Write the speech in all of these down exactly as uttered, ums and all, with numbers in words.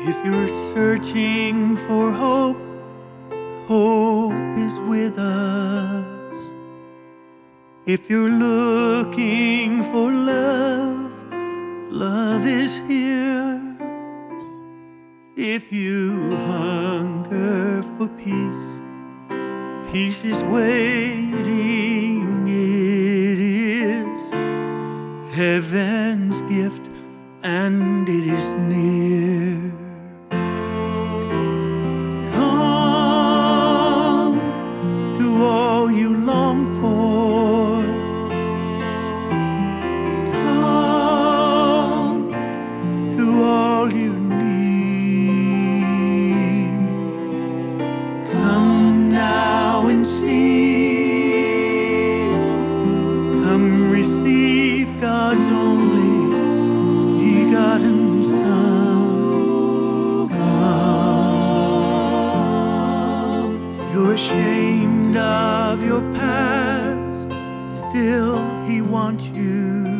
If you're searching for hope, hope is with us. If you're looking for love, love is here. If you hunger for peace, peace is waiting. It is heaven's gift, and it is near. Come to all you long for. Come to all you need. Come now and see. Come receive God's only begotten Son. Come. You're ashamed of your past, still He wants you.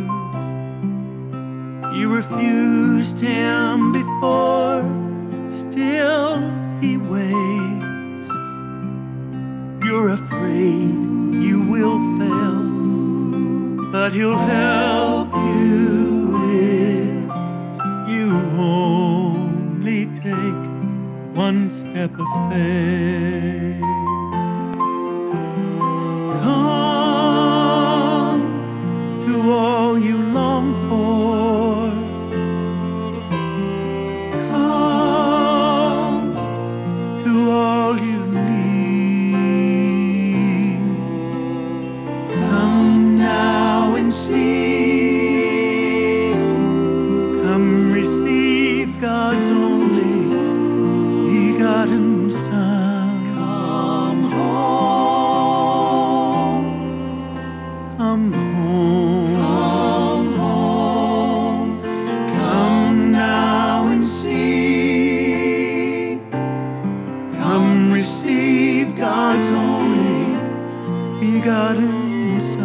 You refused Him before, still He waits. You're afraid you will fail, but He'll help you if you only take one step of faith. Come to all you long for. Come to all you need. Come now and see. Come receive God's only begotten Son. Come home. Come home. Come home. Come now and see. Come receive God's only begotten Son.